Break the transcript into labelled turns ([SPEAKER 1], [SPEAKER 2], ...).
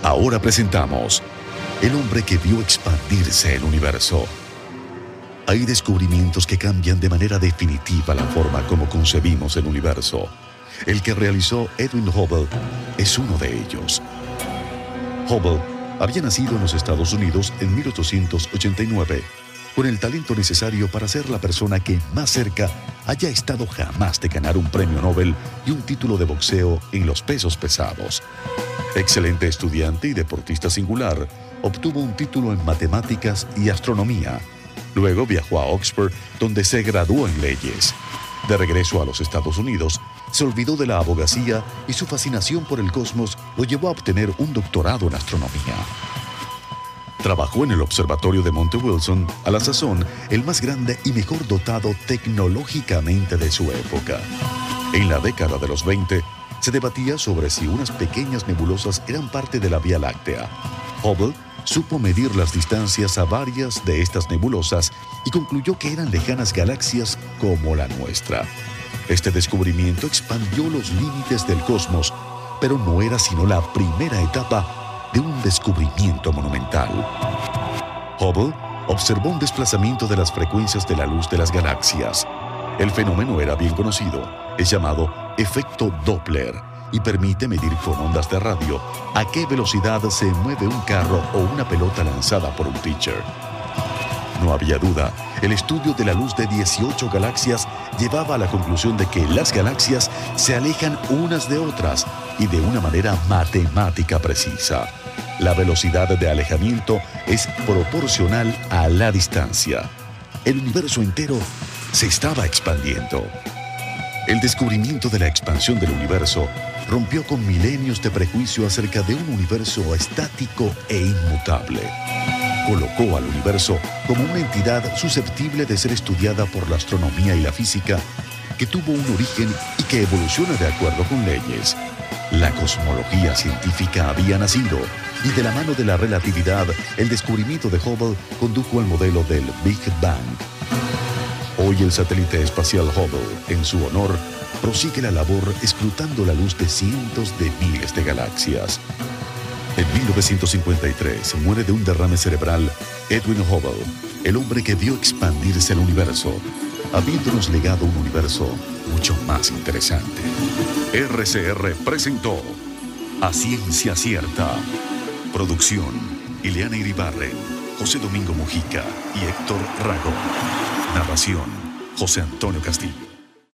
[SPEAKER 1] Ahora presentamos el hombre que vio expandirse el universo. Hay descubrimientos que cambian de manera definitiva la forma como concebimos el universo. El que realizó Edwin Hubble es uno de ellos. Hubble había nacido en los Estados Unidos en 1889, con el talento necesario para ser la persona que más cerca haya estado jamás de ganar un premio Nobel y un título de boxeo en los pesos pesados. Excelente estudiante y deportista singular, obtuvo un título en matemáticas y astronomía. Luego viajó a Oxford, donde se graduó en leyes. De regreso a los Estados Unidos, se olvidó de la abogacía y su fascinación por el cosmos lo llevó a obtener un doctorado en astronomía. Trabajó en el observatorio de Monte Wilson, a la sazón el más grande y mejor dotado tecnológicamente de su época. En la década de los 20, se debatía sobre si unas pequeñas nebulosas eran parte de la Vía Láctea. Hubble supo medir las distancias a varias de estas nebulosas y concluyó que eran lejanas galaxias como la nuestra. Este descubrimiento expandió los límites del cosmos, pero no era sino la primera etapa de un descubrimiento monumental. Hubble observó un desplazamiento de las frecuencias de la luz de las galaxias. El fenómeno era bien conocido, es llamado efecto Doppler y permite medir con ondas de radio a qué velocidad se mueve un carro o una pelota lanzada por un pitcher. No había duda, el estudio de la luz de 18 galaxias llevaba a la conclusión de que las galaxias se alejan unas de otras y de una manera matemática precisa. La velocidad de alejamiento es proporcional a la distancia. El universo entero se estaba expandiendo. El descubrimiento de la expansión del universo rompió con milenios de prejuicio acerca de un universo estático e inmutable. Colocó al universo como una entidad susceptible de ser estudiada por la astronomía y la física, que tuvo un origen y que evoluciona de acuerdo con leyes. La cosmología científica había nacido y de la mano de la relatividad, el descubrimiento de Hubble condujo al modelo del Big Bang. Hoy el satélite espacial Hubble, en su honor, prosigue la labor escrutando la luz de cientos de miles de galaxias. En 1953 muere de un derrame cerebral Edwin Hubble, el hombre que vio expandirse el universo, habiéndonos legado un universo mucho más interesante. RCR presentó A Ciencia Cierta. Producción: Ileana Iribarren, José Domingo Mujica y Héctor Rago. Narración: José Antonio Castillo.